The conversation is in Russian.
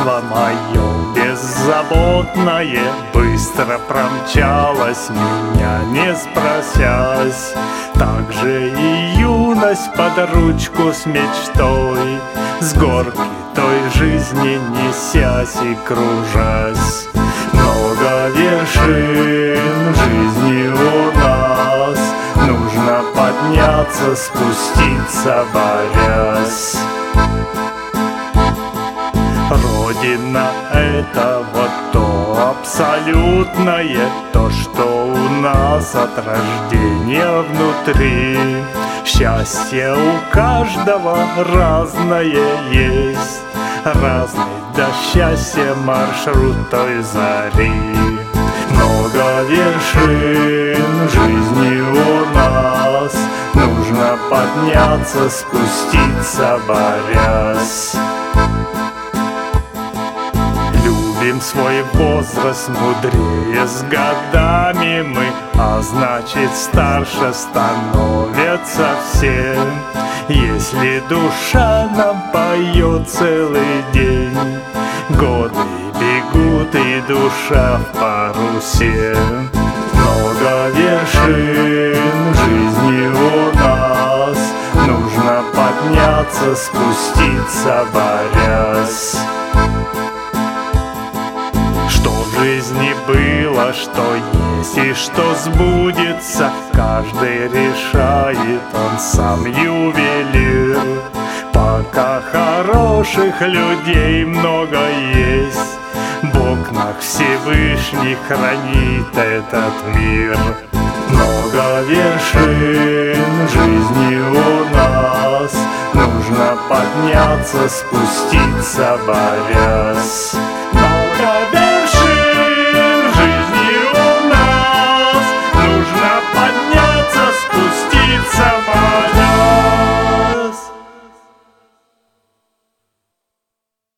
детство мое беззаботное быстро промчалось, меня не спросясь. Так же и юность под ручку с мечтой, с горки той жизни несясь и кружась. Много вершин жизни у нас, нужно подняться, спуститься, борясь. Родина — это вот то абсолютное, то, что у нас от рождения внутри. Счастье у каждого разное есть, разный до счастья маршрут той зари. Много вершин жизни у нас, нужно подняться, спуститься, борясь. Любим свой возраст, мудрее с годами мы, а значит старше становятся все. Если душа нам поет целый день, годы бегут и душа в парусе. Много вершин жизни у нас, нужно подняться, спуститься, борясь. Что в жизни было, что есть и что сбудется, каждый решает, он сам ювелир. Пока хороших людей много есть, Бог наш Всевышний хранит этот мир. Много вершин жизни у нас, нужно подняться, спуститься, борясь.